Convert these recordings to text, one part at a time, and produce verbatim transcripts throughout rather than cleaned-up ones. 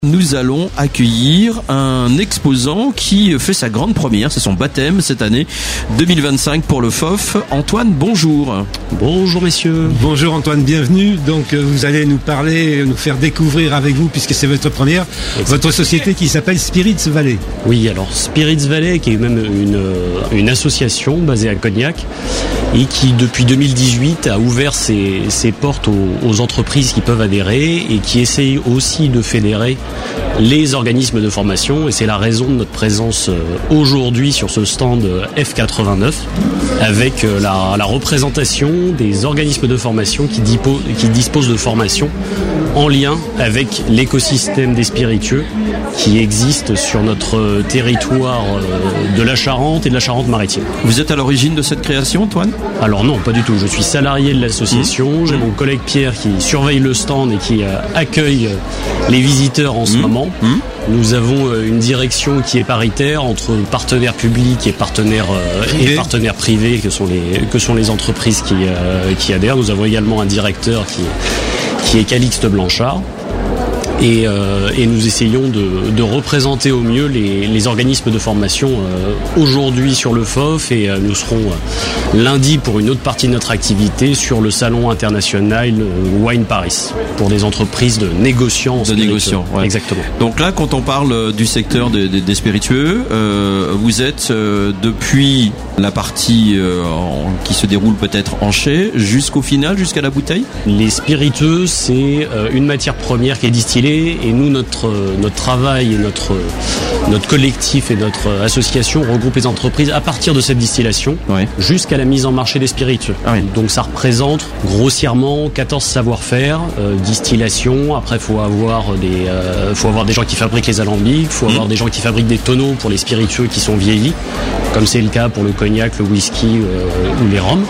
Nous allons accueillir un exposant qui fait sa grande première, c'est son baptême cette année deux mille vingt-cinq pour le F O F. Antoine, bonjour. Bonjour messieurs. Bonjour Antoine, bienvenue. Donc vous allez nous parler, nous faire découvrir avec vous, puisque c'est votre première, votre société qui s'appelle Spirits Valley. Oui, alors Spirits Valley, qui est même une, une association basée à Cognac et qui depuis deux mille dix-huit a ouvert ses, ses portes aux, aux entreprises qui peuvent adhérer et qui essaye aussi de fédérer les organismes de formation, et c'est la raison de notre présence aujourd'hui sur ce stand F quatre-vingt-neuf avec la, la représentation des organismes de formation qui, dipo, qui disposent de formations en lien avec l'écosystème des spiritueux qui existe sur notre territoire de la Charente et de la Charente-Maritime. Vous êtes à l'origine de cette création, Antoine ? Alors non, pas du tout. Je suis salarié de l'association. Mmh. J'ai mon collègue Pierre qui surveille le stand et qui accueille les visiteurs en ce mmh. moment. Mmh. Nous avons une direction qui est paritaire entre partenaires publics et partenaires et partenaires privés que sont les que sont les entreprises qui euh, qui adhèrent. Nous avons également un directeur qui qui est Calixte Blanchard. Et, euh, et nous essayons de, de représenter au mieux les, les organismes de formation euh, aujourd'hui sur le F O F, et euh, nous serons euh, lundi pour une autre partie de notre activité sur le salon international euh, Wine Paris pour des entreprises de négociants. De négociants, ouais. Exactement. Donc là, quand on parle du secteur des, des, des spiritueux, euh, vous êtes euh, depuis la partie euh, en, qui se déroule peut-être en chai jusqu'au final, jusqu'à la bouteille. Les spiritueux, c'est euh, une matière première qui est distillée. Et nous, notre, notre travail et notre, notre collectif et notre association regroupe les entreprises à partir de cette distillation ouais. jusqu'à la mise en marché des spiritueux. Ah oui. Donc ça représente grossièrement quatorze savoir-faire, euh, distillation. Après, il faut avoir des, euh, faut avoir des gens qui fabriquent les alambics, il faut mmh. avoir des gens qui fabriquent des tonneaux pour les spiritueux qui sont vieillis, comme c'est le cas pour le cognac, le whisky euh, ou les rhums.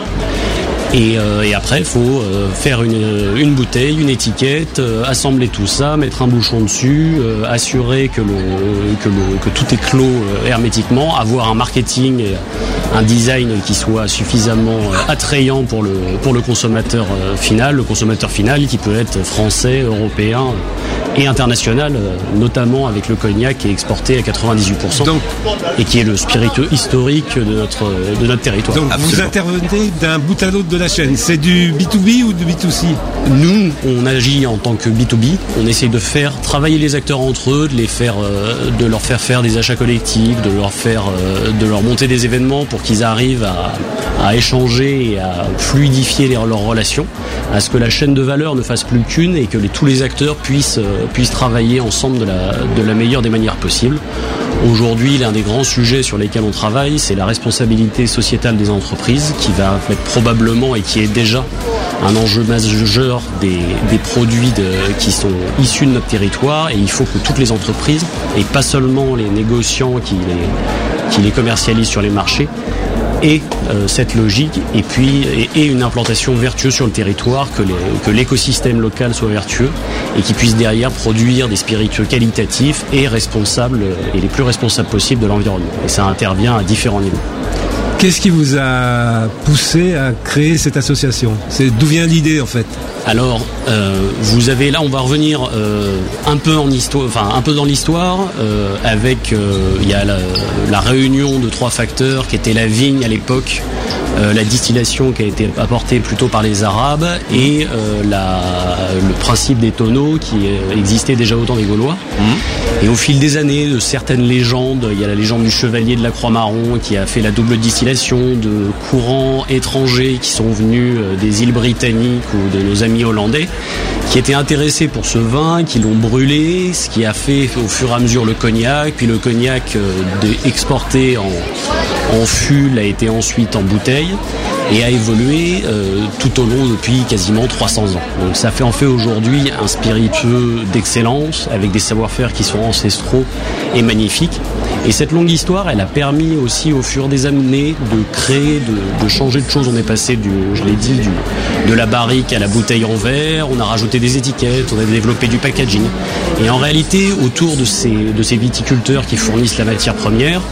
Et, euh, et après, il faut euh, faire une, une bouteille, une étiquette, euh, assembler tout ça, mettre un bouchon dessus, euh, assurer que, le, que, le, que tout est clos euh, hermétiquement, avoir un marketing et un design qui soit suffisamment euh, attrayant pour le, pour le consommateur euh, final, le consommateur final qui peut être français, européen et international, euh, notamment avec le cognac qui est exporté à quatre-vingt-dix-huit pour cent donc, et qui est le spiritueux historique de notre, de notre territoire. Donc Absolument. Vous intervenez d'un bout à l'autre de la chaîne. C'est du B deux B ou du B deux C ? Nous, on agit en tant que B deux B. On essaie de faire travailler les acteurs entre eux, de les faire, euh, de leur faire faire des achats collectifs, de leur faire, euh, de leur monter des événements pour qu'ils arrivent à, à échanger et à fluidifier les, leurs relations, à ce que la chaîne de valeur ne fasse plus qu'une et que les, tous les acteurs puissent, euh, puissent travailler ensemble de la, de la meilleure des manières possibles. Aujourd'hui, l'un des grands sujets sur lesquels on travaille, c'est la responsabilité sociétale des entreprises, qui va être probablement et qui est déjà un enjeu majeur des, des produits de, qui sont issus de notre territoire, et il faut que toutes les entreprises, et pas seulement les négociants qui les, qui les commercialisent sur les marchés, et euh, cette logique et puis et, et une implantation vertueuse sur le territoire, que, les, que l'écosystème local soit vertueux et qui puisse derrière produire des spiritueux qualitatifs et responsables et les plus responsables possibles de l'environnement. Et ça intervient à différents niveaux. Qu'est-ce qui vous a poussé à créer cette association ? C'est d'où vient l'idée en fait ? Alors, euh, vous avez là, on va revenir euh, un peu en histoire, enfin un peu dans l'histoire, euh, avec euh, il y a la, la réunion de trois facteurs qui étaient la vigne à l'époque, euh, la distillation qui a été apportée plutôt par les Arabes et euh, la, le principe des tonneaux qui existait déjà au temps des Gaulois. Mmh. Et au fil des années, de certaines légendes, il y a la légende du chevalier de la Croix-Marron qui a fait la double distillation, de courants étrangers qui sont venus des îles britanniques ou de nos amis hollandais, qui étaient intéressés pour ce vin, qui l'ont brûlé, ce qui a fait au fur et à mesure le cognac, puis le cognac euh, exporté en, en fût a été ensuite en bouteille et a évolué euh, tout au long depuis quasiment trois cents ans. Donc ça fait en fait aujourd'hui un spiritueux d'excellence avec des savoir-faire qui sont ancestraux et magnifiques. Et cette longue histoire, elle a permis aussi au fur des années de créer, de, de changer de choses. On est passé du, je l'ai dit, du, de la barrique à la bouteille en verre. On a rajouté des étiquettes, on a développé du packaging. Et en réalité, autour de ces, de ces viticulteurs qui fournissent la matière première,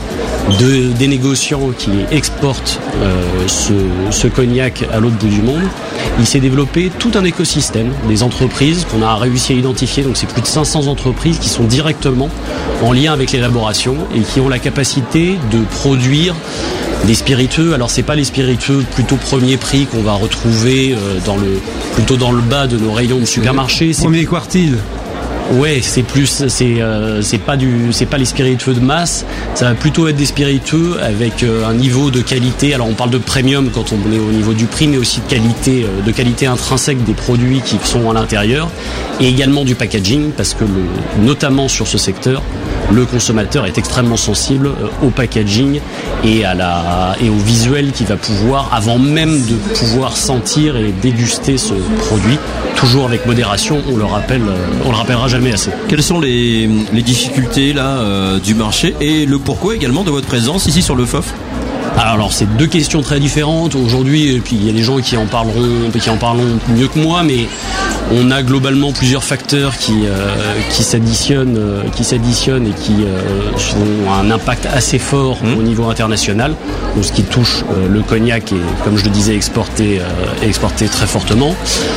de, des négociants qui exportent euh, ce, ce cognac à l'autre bout du monde. Il s'est développé tout un écosystème, des entreprises qu'on a réussi à identifier. Donc c'est plus de cinq cents entreprises qui sont directement en lien avec l'élaboration et qui ont la capacité de produire des spiritueux. Alors c'est pas les spiritueux plutôt premier prix qu'on va retrouver euh, dans le plutôt dans le bas de nos rayons de supermarché. C'est premier quartile. Ouais, c'est plus, c'est, euh, c'est pas du, c'est pas les spiritueux de masse. Ça va plutôt être des spiritueux avec euh, un niveau de qualité. Alors on parle de premium quand on est au niveau du prix, mais aussi de qualité, euh, de qualité intrinsèque des produits qui sont à l'intérieur, et également du packaging, parce que le, notamment sur ce secteur, le consommateur est extrêmement sensible euh, au packaging et à la, et au visuel qu'il va pouvoir, avant même de pouvoir sentir et déguster ce produit, toujours avec modération. On le rappelle, euh, on le rappellera jamais assez. Quelles sont les, les difficultés là euh, du marché et le pourquoi également de votre présence ici sur le F O F? Alors c'est deux questions très différentes aujourd'hui, et puis il y a des gens qui en parleront, qui en parleront mieux que moi, mais on a globalement plusieurs facteurs qui euh, qui s'additionnent, euh, qui s'additionnent et qui euh, ont un impact assez fort mmh. au niveau international. Donc ce qui touche euh, le cognac est, comme je le disais, exporté, euh, exporté très fortement.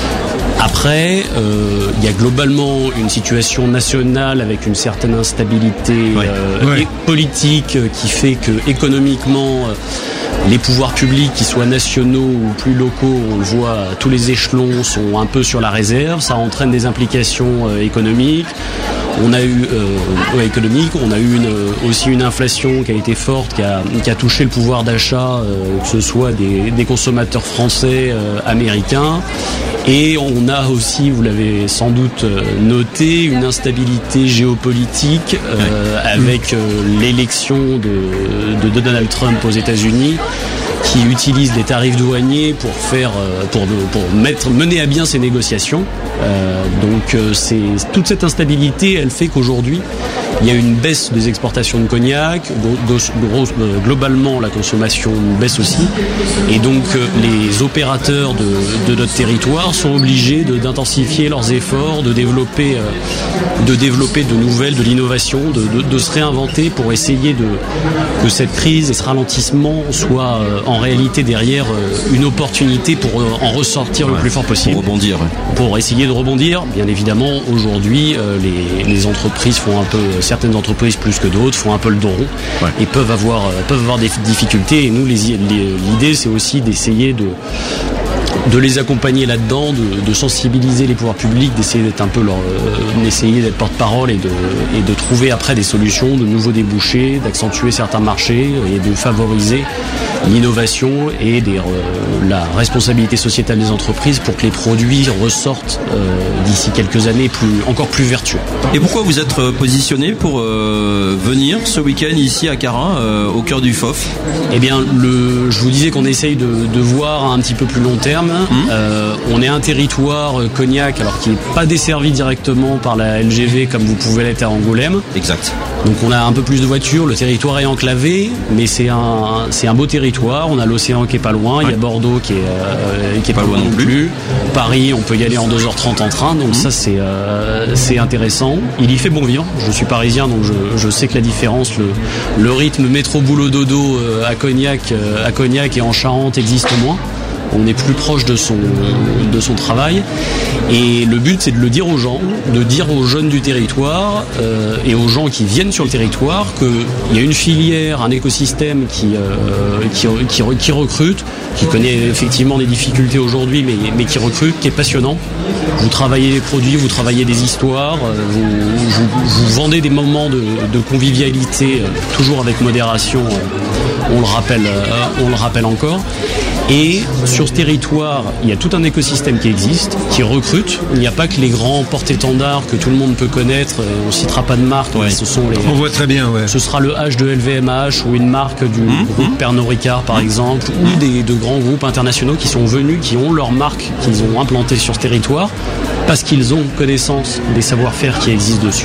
Après, euh, il y a globalement une situation nationale avec une certaine instabilité ouais. Euh, ouais. politique qui fait que économiquement, euh, les pouvoirs publics, qu'ils soient nationaux ou plus locaux, on le voit, tous les échelons sont un peu sur la réserve. Ça entraîne des implications euh, économiques. On a eu euh, ouais, économique, on a eu une, aussi une inflation qui a été forte, qui a, qui a touché le pouvoir d'achat, euh, que ce soit des, des consommateurs français, euh, américains. Et on a aussi, vous l'avez sans doute noté, une instabilité géopolitique euh, avec euh, l'élection de, de Donald Trump aux États-Unis, qui utilise les tarifs douaniers pour faire, pour, pour mettre, mener à bien ces négociations. Euh, donc c'est toute cette instabilité, elle fait qu'aujourd'hui il y a une baisse des exportations de cognac, grosse, grosse, globalement la consommation baisse aussi, et donc les opérateurs de, de notre territoire sont obligés de, d'intensifier leurs efforts, de développer, de développer de nouvelles, de l'innovation, de, de, de se réinventer pour essayer de, que cette crise et ce ralentissement soient en réalité derrière une opportunité pour en ressortir ouais, le plus fort possible. Pour rebondir. Ouais. Pour essayer de rebondir. Bien évidemment, aujourd'hui, les, les entreprises font un peu, certaines entreprises plus que d'autres, font un peu le dos rond ouais. et peuvent avoir, peuvent avoir des difficultés. Et nous, les, les, l'idée, c'est aussi d'essayer de de les accompagner là-dedans, de, de sensibiliser les pouvoirs publics, d'essayer d'être un peu leur, euh, d'essayer d'être porte-parole et de, et de trouver après des solutions, de nouveaux débouchés, d'accentuer certains marchés et de favoriser l'innovation et des, euh, la responsabilité sociétale des entreprises pour que les produits ressortent euh, d'ici quelques années plus, encore plus vertueux. Et pourquoi vous êtes positionné pour euh, venir ce week-end ici à Carin, euh, au cœur du F O F? Eh bien, le, je vous disais qu'on essaye de, de voir un petit peu plus long terme. Mmh. Euh, on est un territoire euh, cognac, alors qui n'est pas desservi directement par la L G V comme vous pouvez l'être à Angoulême. Exact. Donc on a un peu plus de voitures, le territoire est enclavé, mais c'est un, c'est un beau territoire. On a l'océan qui est pas loin, ouais. Il y a Bordeaux qui est, euh, qui est pas, pas loin non plus. plus. Paris, on peut y aller en deux heures trente en train, donc mmh. ça c'est, euh, c'est intéressant. Il y fait bon vivre. Je suis parisien, donc je, je sais que la différence, le, le rythme métro boulot dodo euh, à Cognac, euh, à Cognac et en Charente existe moins. On est plus proche de son, de son travail. Et le but, c'est de le dire aux gens, de dire aux jeunes du territoire euh, et aux gens qui viennent sur le territoire qu'il y a une filière, un écosystème qui, euh, qui, qui, qui recrute, qui connaît effectivement des difficultés aujourd'hui, mais, mais qui recrute, qui est passionnant. Vous travaillez des produits, vous travaillez des histoires, vous, vous, vous vendez des moments de, de convivialité, toujours avec modération, on le rappelle, on le rappelle encore. Et sur ce territoire, il y a tout un écosystème qui existe, qui recrute. Il n'y a pas que les grands porte-étendards que tout le monde peut connaître. On ne citera pas de marque, ouais. mais ce sont les. On voit très bien, ouais. Ce sera le H de L V M H ou une marque du mmh, groupe mmh. Pernod Ricard, par mmh. exemple, ou des de grands groupes internationaux qui sont venus, qui ont leur marque qu'ils ont implantée sur ce territoire. parce qu'ils ont connaissance des savoir-faire qui existent dessus.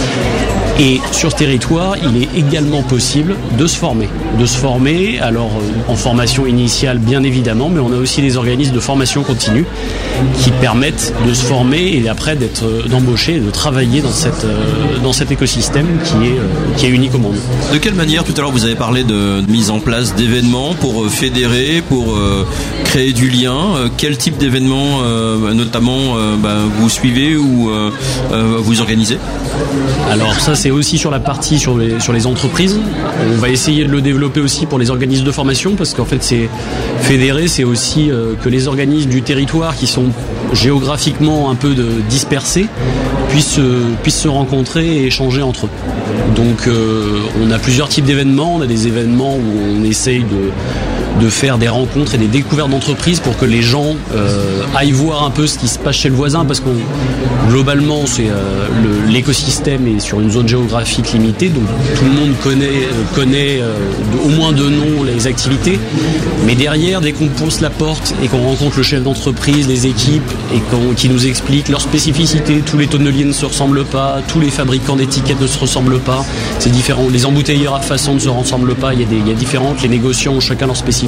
Et sur ce territoire, il est également possible de se former. De se former, alors en formation initiale bien évidemment, mais on a aussi des organismes de formation continue qui permettent de se former et après d'être d'embaucher et de travailler dans, cette, dans cet écosystème qui est, qui est unique au monde. De quelle manière, tout à l'heure vous avez parlé de mise en place d'événements pour fédérer, pour euh, créer du lien. Quel type d'événements euh, notamment euh, bah, vous suivez ou euh, euh, vous organisez ? Alors ça c'est aussi sur la partie sur les, sur les entreprises. On va essayer de le développer aussi pour les organismes de formation parce qu'en fait c'est fédérer, c'est aussi euh, que les organismes du territoire qui sont géographiquement un peu de, dispersés puissent, euh, puissent se rencontrer et échanger entre eux. Donc euh, on a plusieurs types d'événements. On a des événements où on essaye de de faire des rencontres et des découvertes d'entreprises pour que les gens euh, aillent voir un peu ce qui se passe chez le voisin parce qu'on globalement c'est euh, le, l'écosystème est sur une zone géographique limitée donc tout le monde connaît connaît euh, de, au moins de nom les activités mais derrière dès qu'on pousse la porte et qu'on rencontre le chef d'entreprise, les équipes et qu'on, qui nous expliquent leurs spécificités, tous les tonneliers ne se ressemblent pas, tous les fabricants d'étiquettes ne se ressemblent pas, c'est différent, les embouteilleurs à façon ne se ressemblent pas, il y a des il y a différentes, les négociants ont chacun leur spécificité.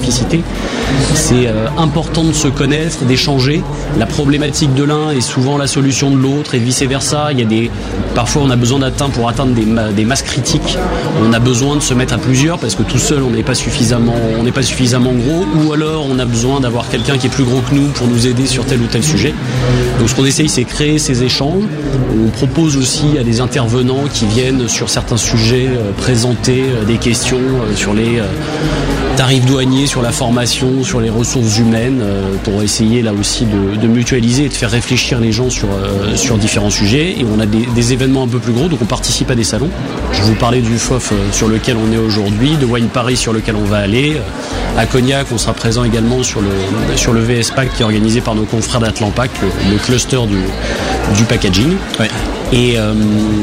C'est euh, important de se connaître, d'échanger. La problématique de l'un est souvent la solution de l'autre et vice versa. Il y a des, parfois on a besoin d'atteindre pour atteindre des, ma, des masses critiques. On a besoin de se mettre à plusieurs parce que tout seul on n'est pas suffisamment, on n'est pas suffisamment gros. Ou alors on a besoin d'avoir quelqu'un qui est plus gros que nous pour nous aider sur tel ou tel sujet. Donc ce qu'on essaye c'est créer ces échanges. On propose aussi à des intervenants qui viennent sur certains sujets euh, présenter euh, des questions euh, sur les euh, tarifs douaniers, sur la formation, sur les ressources humaines, euh, pour essayer là aussi de, de mutualiser et de faire réfléchir les gens sur, euh, sur différents sujets. Et on a des, des événements un peu plus gros, donc on participe à des salons. Je vous parlais du F O F euh, sur lequel on est aujourd'hui, de Wine Paris sur lequel on va aller. À Cognac, on sera présent également sur le, sur le V S Pack qui est organisé par nos confrères d'Atlampac, le, le cluster du, du packaging. Ouais. Et, euh,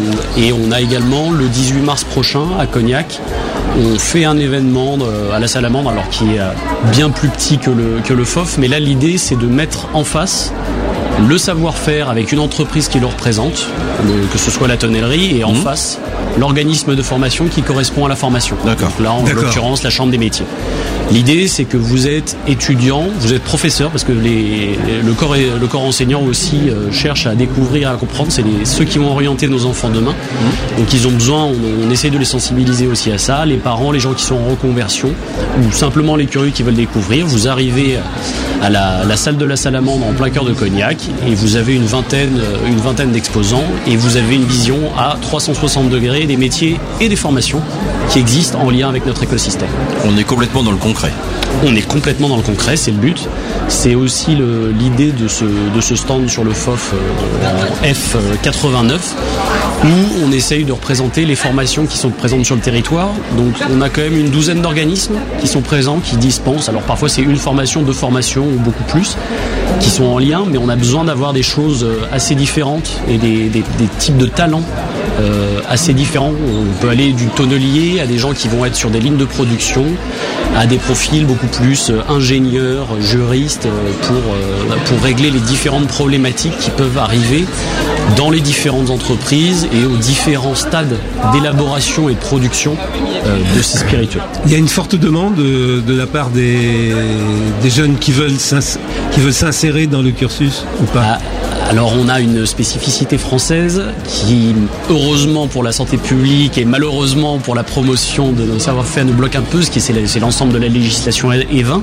et on a également le dix-huit mars prochain à Cognac, on fait un événement à la Salamandre, alors qui est bien plus petit que le, que le F O F, mais là l'idée c'est de mettre en face le savoir-faire avec une entreprise qui le représente, le, que ce soit la tonnellerie, et en mmh. face l'organisme de formation qui correspond à la formation. D'accord. Donc là en D'accord. l'occurrence la Chambre des métiers. L'idée c'est que vous êtes étudiant, vous êtes professeur, parce que les, le, corps, le corps enseignant aussi euh, cherche à découvrir, à comprendre, c'est les, ceux qui vont orienter nos enfants demain. Mmh. Donc ils ont besoin, on, on essaie de les sensibiliser aussi à ça, les parents, les gens qui sont en reconversion, ou simplement les curieux qui veulent découvrir. Vous arrivez à la, la salle de la Salamandre en plein cœur de Cognac, et vous avez une vingtaine, une vingtaine d'exposants, et vous avez une vision à trois cent soixante degrés des métiers et des formations qui existent en lien avec notre écosystème. On est complètement dans le concret. On est complètement dans le concret, c'est le but. C'est aussi le, l'idée de ce, de ce stand sur le F O F euh, F quatre-vingt-neuf, où on essaye de représenter les formations qui sont présentes sur le territoire. Donc on a quand même une douzaine d'organismes qui sont présents, qui dispensent. Alors parfois c'est une formation, deux formations ou beaucoup plus, qui sont en lien, mais on a besoin d'avoir des choses assez différentes et des, des, des types de talents Euh, assez différents. On peut aller du tonnelier à des gens qui vont être sur des lignes de production, à des profils beaucoup plus euh, ingénieurs, juristes, euh, pour, euh, pour régler les différentes problématiques qui peuvent arriver dans les différentes entreprises et aux différents stades d'élaboration et de production euh, de ces spiritueux. Il y a une forte demande de, de la part des, des jeunes qui veulent, s'ins, qui veulent s'insérer dans le cursus ou pas ah. Alors on a une spécificité française qui, heureusement pour la santé publique et malheureusement pour la promotion de nos savoir-faire, nous bloque un peu, ce qui c'est, c'est l'ensemble de la législation E vingt.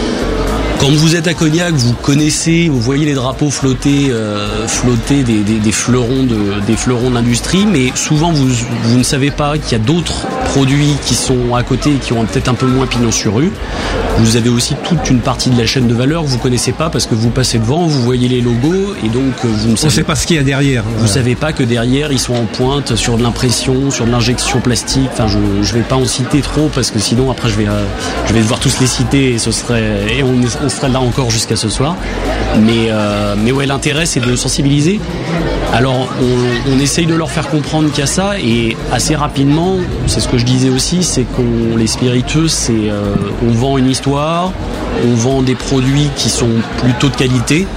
Quand vous êtes à Cognac, vous connaissez, vous voyez les drapeaux flotter, euh, flotter des, des, des fleurons de, des fleurons de l'industrie, mais souvent vous, vous ne savez pas qu'il y a d'autres produits qui sont à côté et qui ont peut-être un peu moins pignon sur rue. Vous avez aussi toute une partie de la chaîne de valeur que vous connaissez pas parce que vous passez devant, vous voyez les logos et donc vous ne savez, on sait pas ce qu'il y a derrière. Vous voilà. savez pas que derrière ils sont en pointe sur de l'impression, sur de l'injection plastique. Enfin, je je vais pas en citer trop parce que sinon après je vais euh, je vais devoir tous les citer et ce serait et on, on serait là encore jusqu'à ce soir. Mais euh, mais ouais, l'intérêt c'est de sensibiliser. Alors on, on essaye de leur faire comprendre qu'il y a ça et assez rapidement, c'est ce que je disais aussi, c'est qu'on les spiritueux, c'est euh, on vend une histoire, on vend des produits qui sont plutôt de qualité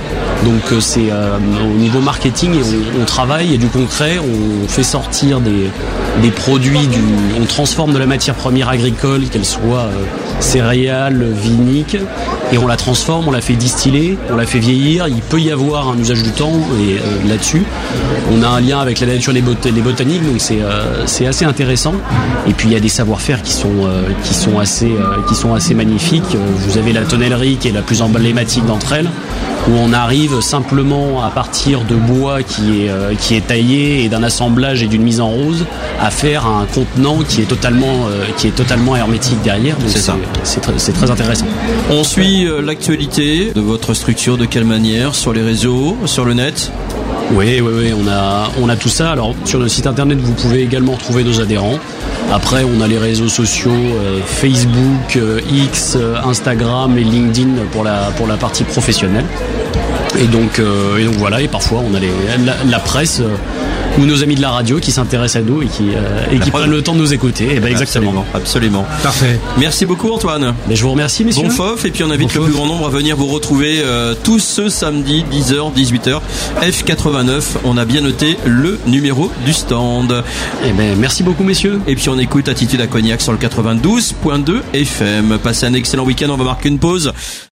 Donc euh, c'est euh, au niveau marketing, et on, on travaille, il y a du concret, on fait sortir des, des produits, du, on transforme de la matière première agricole, qu'elle soit euh, céréales, vinique, et on la transforme, on la fait distiller, on la fait vieillir. Il peut y avoir un usage du temps et euh, là-dessus, on a un lien avec la nature et les, bot- les botaniques, donc c'est euh, c'est assez intéressant. Et puis il y a des savoir-faire qui sont euh, qui sont assez euh, qui sont assez magnifiques. Vous avez la tonnellerie qui est la plus emblématique d'entre elles, où on arrive simplement à partir de bois qui est euh, qui est taillé et d'un assemblage et d'une mise en rose à faire un contenant qui est totalement euh, qui est totalement hermétique derrière. Donc c'est, c'est ça. C'est très, c'est très intéressant. On suit euh, l'actualité de votre structure de quelle manière? Sur les réseaux, sur le net? Oui, oui, oui, on a, on a tout ça. Alors, sur le site internet, vous pouvez également retrouver nos adhérents. Après, on a les réseaux sociaux, euh, Facebook, euh, X, euh, Instagram et LinkedIn pour la, pour la partie professionnelle. Et donc, euh, et donc voilà, et parfois, on a les, la, la presse euh, ou nos amis de la radio qui s'intéressent à nous et qui, euh, et qui prennent le temps de nous écouter. Et ben exactement. Absolument, absolument. Parfait. Merci beaucoup, Antoine. Mais je vous remercie, messieurs. Bon F O F, et puis on invite bon le plus grand nombre à venir vous retrouver euh, tous ce samedi, dix heures, dix-huit heures, F quatre-vingt-neuf. On a bien noté le numéro du stand. Et ben merci beaucoup, messieurs. Et puis on écoute Attitude à Cognac sur le quatre-vingt-douze point deux F M. Passez un excellent week-end, on va marquer une pause.